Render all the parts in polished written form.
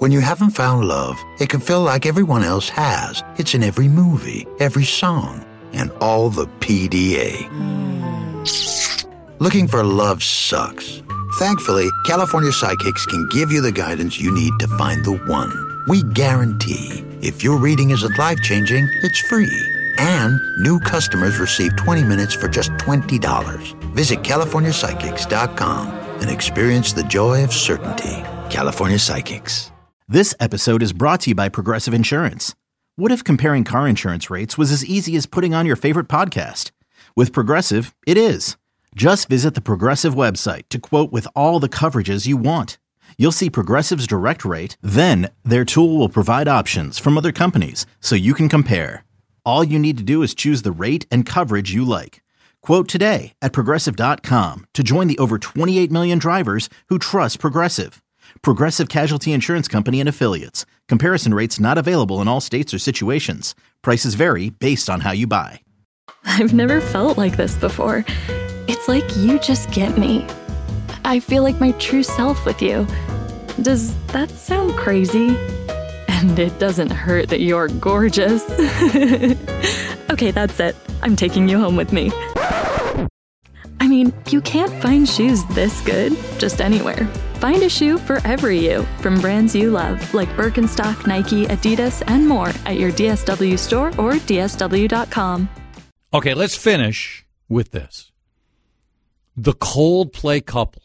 When you haven't found love, it can feel like everyone else has. It's in every movie, every song, and all the PDA. Looking for love sucks. Thankfully, California Psychics can give you the guidance you need to find the one. We guarantee if your reading isn't life-changing, it's free. And new customers receive 20 minutes for just $20. Visit CaliforniaPsychics.com and experience the joy of certainty. California Psychics. This episode is brought to you by Progressive Insurance. What if comparing car insurance rates was as easy as putting on your favorite podcast? With Progressive, it is. Just visit the Progressive website to quote with all the coverages you want. You'll see Progressive's direct rate, then their tool will provide options from other companies so you can compare. All you need to do is choose the rate and coverage you like. Quote today at Progressive.com to join the over 28 million drivers who trust Progressive. Progressive Casualty Insurance Company and Affiliates. Comparison rates not available in all states or situations. Prices vary based on how you buy. I've never felt like this before. It's like you just get me. I feel like my true self with you. Does that sound crazy? And it doesn't hurt that you're gorgeous. Okay, that's it. I'm taking you home with me. I mean, you can't find shoes this good just anywhere. Find a shoe for every you from brands you love, like Birkenstock, Nike, Adidas, and more at your DSW store or DSW.com. Okay, let's finish with this. The Coldplay couple.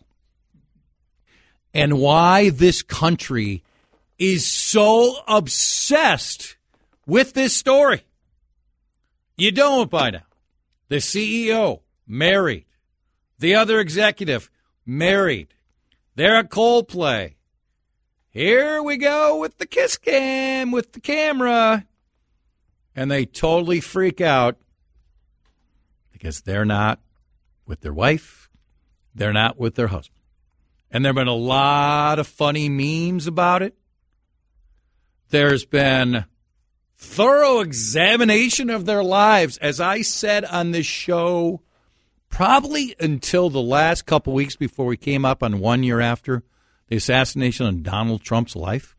And why this country is so obsessed with this story. You don't by now. The CEO, married. The other executive, married. They're at Coldplay. Here we go with the kiss cam, with the camera. And they totally freak out because they're not with their wife. They're not with their husband. And there have been a lot of funny memes about it. There's been thorough examination of their lives, as I said on this show, probably until the last couple weeks before we came up on 1 year after the assassination of Donald Trump's life.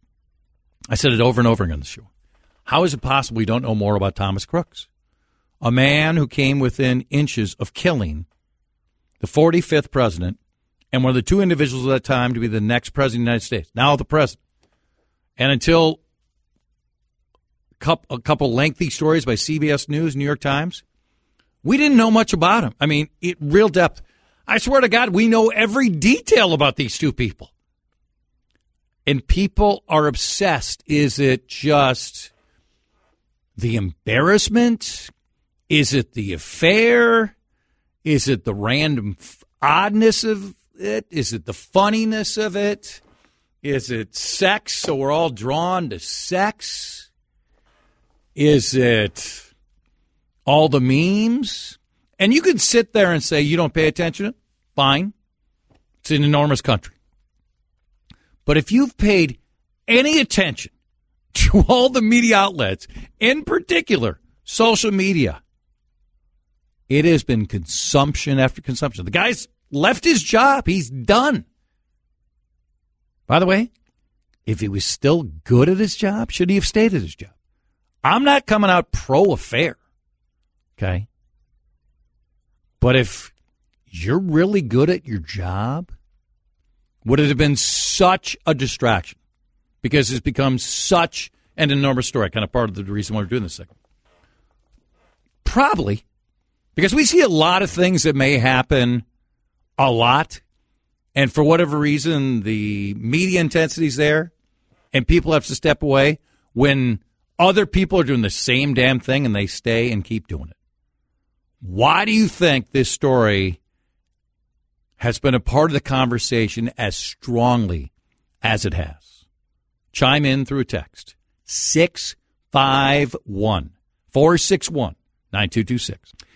I said it over and over again on the show. How is it possible we don't know more about Thomas Crooks? A man who came within inches of killing the 45th president and one of the two individuals at that time to be the next president of the United States, now the president. And until a couple lengthy stories by CBS News, New York Times, we didn't know much about him. I mean, real depth. I swear to God, we know every detail about these two people. And people are obsessed. Is it just the embarrassment? Is it the affair? Is it the random oddness of it? Is it the funniness of it? Is it sex, so we're all drawn to sex? Is it all the memes? And you can sit there and say you don't pay attention to it. Fine. It's an enormous country. But if you've paid any attention to all the media outlets, in particular social media, it has been consumption after consumption. The guy's left his job. He's done. By the way, if he was still good at his job, should he have stayed at his job? I'm not coming out pro-affair, okay? But if you're really good at your job, would it have been such a distraction? Because it's become such an enormous story, kind of part of the reason why we're doing this segment. Probably. Because we see a lot of things that may happen a lot, and for whatever reason, the media intensity is there, and people have to step away when other people are doing the same damn thing, and they stay and keep doing it. Why do you think this story has been a part of the conversation as strongly as it has? Chime in through a text. 651-461-9226.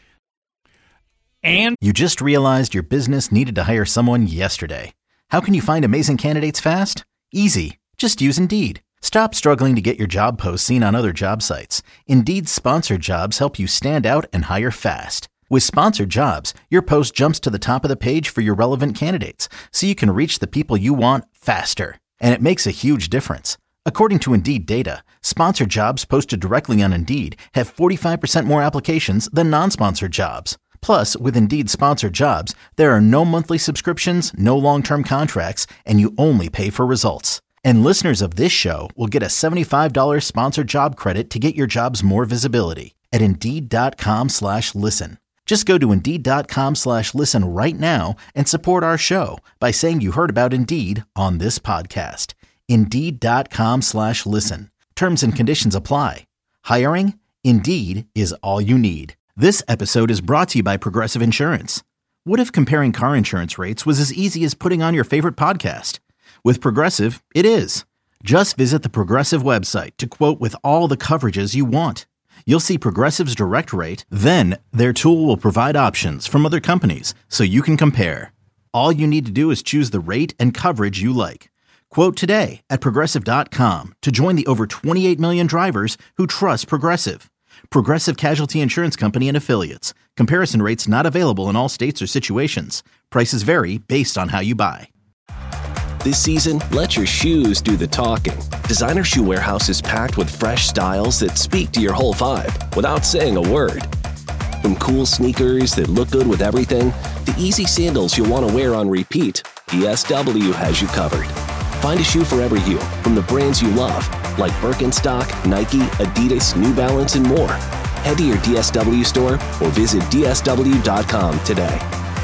And you just realized your business needed to hire someone yesterday. How can you find amazing candidates fast? Easy. Just use Indeed. Stop struggling to get your job posts seen on other job sites. Indeed's sponsored jobs help you stand out and hire fast. With sponsored jobs, your post jumps to the top of the page for your relevant candidates, so you can reach the people you want faster. And it makes a huge difference. According to Indeed data, sponsored jobs posted directly on Indeed have 45% more applications than non-sponsored jobs. Plus, with Indeed sponsored jobs, there are no monthly subscriptions, no long-term contracts, and you only pay for results. And listeners of this show will get a $75 sponsored job credit to get your jobs more visibility at Indeed.com/listen. Just go to Indeed.com/listen right now and support our show by saying you heard about Indeed on this podcast. Indeed.com/listen. Terms and conditions apply. Hiring? Indeed is all you need. This episode is brought to you by Progressive Insurance. What if comparing car insurance rates was as easy as putting on your favorite podcast? With Progressive, it is. Just visit the Progressive website to quote with all the coverages you want. You'll see Progressive's direct rate, then their tool will provide options from other companies so you can compare. All you need to do is choose the rate and coverage you like. Quote today at Progressive.com to join the over 28 million drivers who trust Progressive. Progressive Casualty Insurance Company and Affiliates. Comparison rates not available in all states or situations. Prices vary based on how you buy. This season, let your shoes do the talking. Designer Shoe Warehouse is packed with fresh styles that speak to your whole vibe without saying a word. From cool sneakers that look good with everything, to easy sandals you'll want to wear on repeat, DSW has you covered. Find a shoe for every you, from the brands you love, like Birkenstock, Nike, Adidas, New Balance, and more. Head to your DSW store or visit DSW.com today.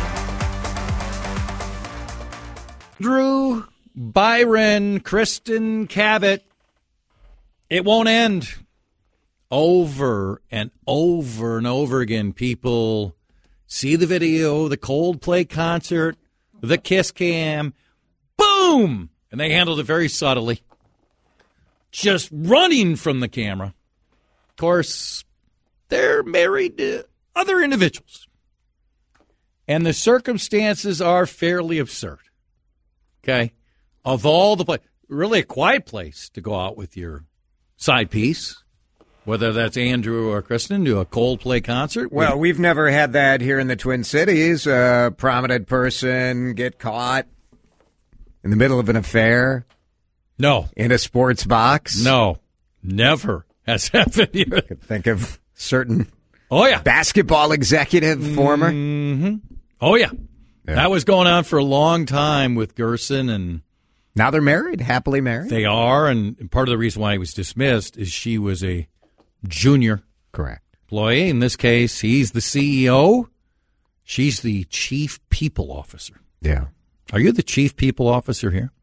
Drew, Byron, Kristen Cabot. It won't end. Over and over and over again, people see the video, the Coldplay concert, the Kiss Cam, boom! And they handled it very subtly. Just running from the camera. Of course, they're married to other individuals. And the circumstances are fairly absurd. Okay? Of all the places, really a quiet place to go out with your side piece, whether that's Andrew or Kristen, to a Coldplay concert. Well, we've never had that here in the Twin Cities. A prominent person get caught in the middle of an affair. No. In a sports box. No. Never has happened here. I could think of certain basketball executive, former. Mm-hmm. Oh, yeah. That was going on for a long time with Gerson, and now they're married, happily married. They are, and part of the reason why he was dismissed is she was a junior employee. In this case, he's the CEO. She's the chief people officer. Yeah. Are you the chief people officer here?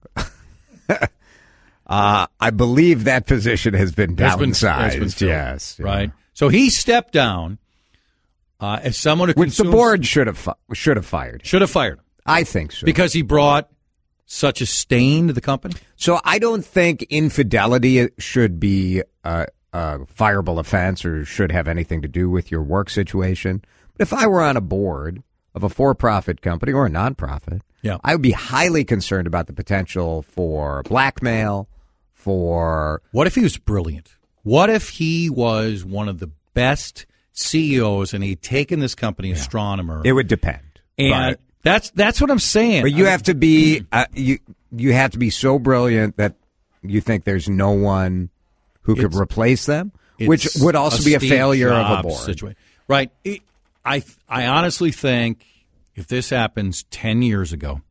I believe that position has been downsized. Yes. Right. So he stepped down. As someone who which the board should have fired. Should have fired him. I think so. Because he brought such a stain to the company? So I don't think infidelity should be a fireable offense or should have anything to do with your work situation. But if I were on a board of a for-profit company or a nonprofit, I would be highly concerned about the potential for blackmail, for... What if he was brilliant? What if he was one of the best CEOs and he'd taken this company, Astronomer? It would depend. And that's what I'm saying. But you have to be you have to be so brilliant that you think there's no one who could replace them, which would also be a failure of a board. Situation. Right. I honestly think if this happens 10 years ago,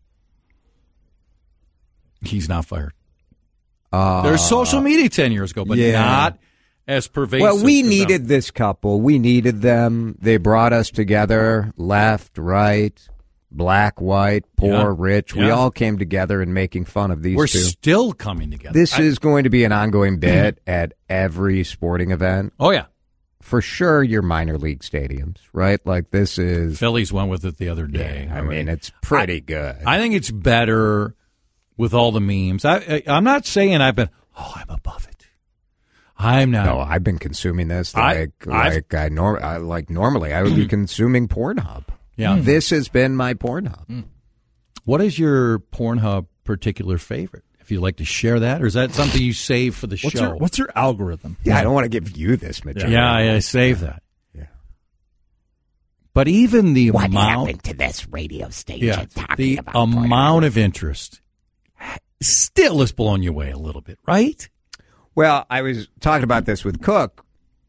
he's not fired. There's social media 10 years ago, but not as pervasive. Well, we needed this couple. We needed them. They brought us together, left, right, black, white, poor, rich. We all came together in making fun of these two. We're still coming together. This is going to be an ongoing bit at every sporting event. Oh, yeah. For sure, your minor league stadiums, right? Like this is... Phillies went with it the other day. I mean, it's pretty good. I think it's better with all the memes. I'm not saying I'm above it. I'm not. No, I've been consuming this normally. I would be consuming Pornhub. Yeah. This has been my Pornhub. What is your Pornhub particular favorite? If you'd like to share that, or is that something you save for the show? What's your algorithm? Yeah, I don't want to give you this material. Yeah, save that. Yeah. But even the what amount... happened to this radio station the amount of interest still is blowing you away a little bit, right? Well, I was talking about this with Cook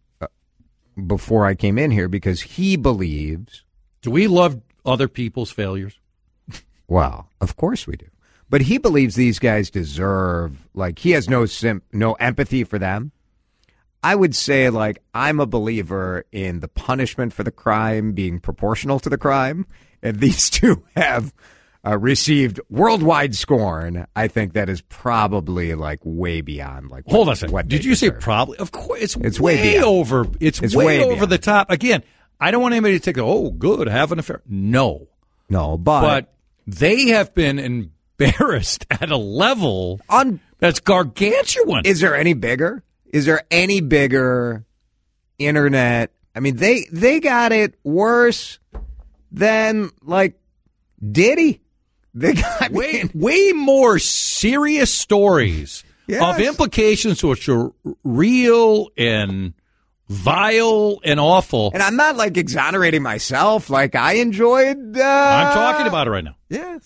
before I came in here because he believes. Do we love other people's failures? Well, of course we do. But he believes these guys deserve, like, he has no empathy for them. I would say, like, I'm a believer in the punishment for the crime being proportional to the crime. And these two have received worldwide scorn. I think that is probably, like, way beyond, like, hold on a second. What Did you say probably? Of course, it's way beyond. over. It's way over the top. Again, I don't want anybody to take, oh, good, have an affair. No, but they have been embarrassed at a level that's gargantuan. Is there any bigger? Is there any bigger internet? I mean, they got it worse than, like, Diddy. They got way more serious stories of implications which are real and vile and awful. And I'm not, like, exonerating myself. Like, I enjoyed. I'm talking about it right now. Yeah.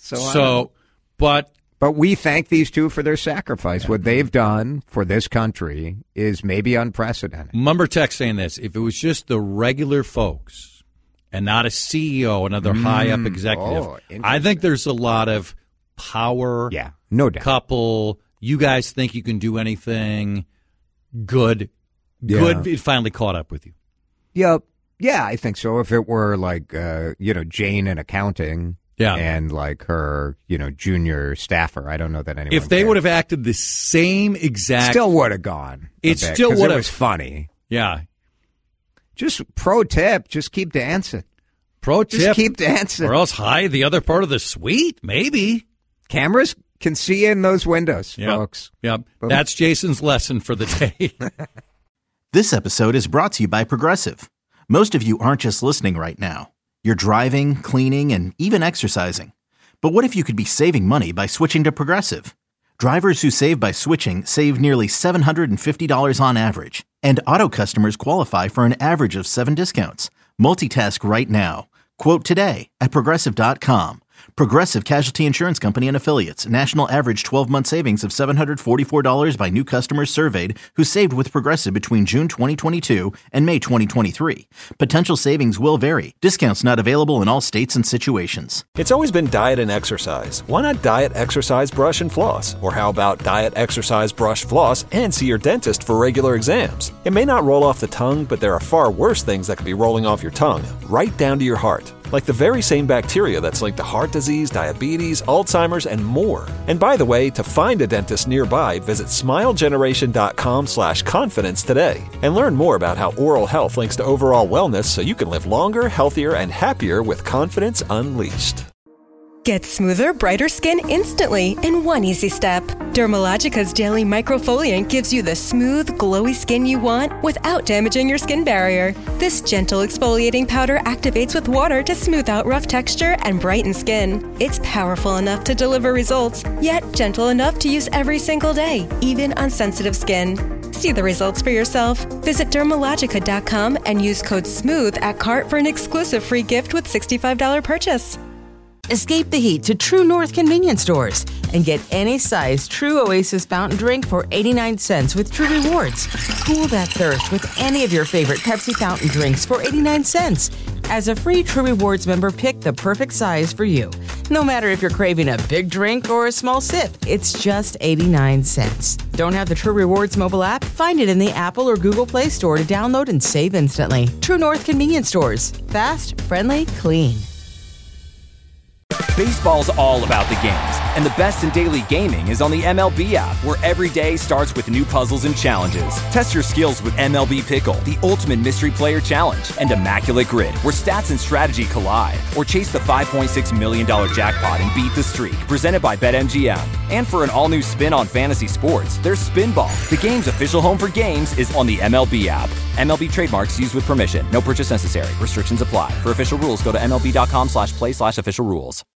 But we thank these two for their sacrifice. What they've done for this country is maybe unprecedented. Remember Tech saying this: if it was just the regular folks and not a CEO, another high up executive, I think there's a lot of power. Yeah, no doubt. Couple, you guys think you can do anything? Good. It finally caught up with you. Yep. Yeah, I think so. If it were like, Jane in accounting. Yeah. And like her, junior staffer. I don't know that anyone. If they would have acted the same exact. Still would have gone. It still would have. It was funny. Yeah. Just pro tip, just keep dancing. Just keep dancing. Or else hide the other part of the suite, maybe. Cameras can see in those windows, folks. Yep. That's Jason's lesson for the day. This episode is brought to you by Progressive. Most of you aren't just listening right now. You're driving, cleaning, and even exercising. But what if you could be saving money by switching to Progressive? Drivers who save by switching save nearly $750 on average. And auto customers qualify for an average of 7 discounts. Multitask right now. Quote today at Progressive.com. Progressive Casualty Insurance Company and Affiliates. National average 12-month savings of $744 by new customers surveyed who saved with Progressive between June 2022 and May 2023. Potential savings will vary. Discounts not available in all states and situations. It's always been diet and exercise. Why not diet, exercise, brush, and floss? Or how about diet, exercise, brush, floss, and see your dentist for regular exams? It may not roll off the tongue, but there are far worse things that could be rolling off your tongue, right down to your heart. Like the very same bacteria that's linked to heart disease, diabetes, Alzheimer's, and more. And by the way, to find a dentist nearby, visit smilegeneration.com/confidence today and learn more about how oral health links to overall wellness so you can live longer, healthier, and happier with confidence unleashed. Get smoother, brighter skin instantly in one easy step. Dermalogica's daily microfoliant gives you the smooth, glowy skin you want without damaging your skin barrier. This gentle exfoliating powder activates with water to smooth out rough texture and brighten skin. It's powerful enough to deliver results, yet gentle enough to use every single day, even on sensitive skin. See the results for yourself. Visit Dermalogica.com and use code SMOOTH at cart for an exclusive free gift with $65 purchase. Escape the heat to True North convenience stores and get any size True Oasis fountain drink for 89 cents with True Rewards. Cool that thirst with any of your favorite Pepsi fountain drinks for 89 cents. As a free True Rewards member, pick the perfect size for you. No matter if you're craving a big drink or a small sip, it's just 89 cents. Don't have the True Rewards mobile app? Find it in the Apple or Google Play Store to download and save instantly. True North convenience stores. Fast, friendly, clean. Baseball's all about the games, and the best in daily gaming is on the MLB app, where every day starts with new puzzles and challenges. Test your skills with MLB Pickle, the ultimate mystery player challenge, and Immaculate Grid, where stats and strategy collide. Or chase the $5.6 million jackpot and beat the streak, presented by BetMGM. And for an all-new spin on fantasy sports, there's Spinball. The game's official home for games is on the MLB app. MLB trademarks used with permission. No purchase necessary. Restrictions apply. For official rules, go to MLB.com/play/official rules.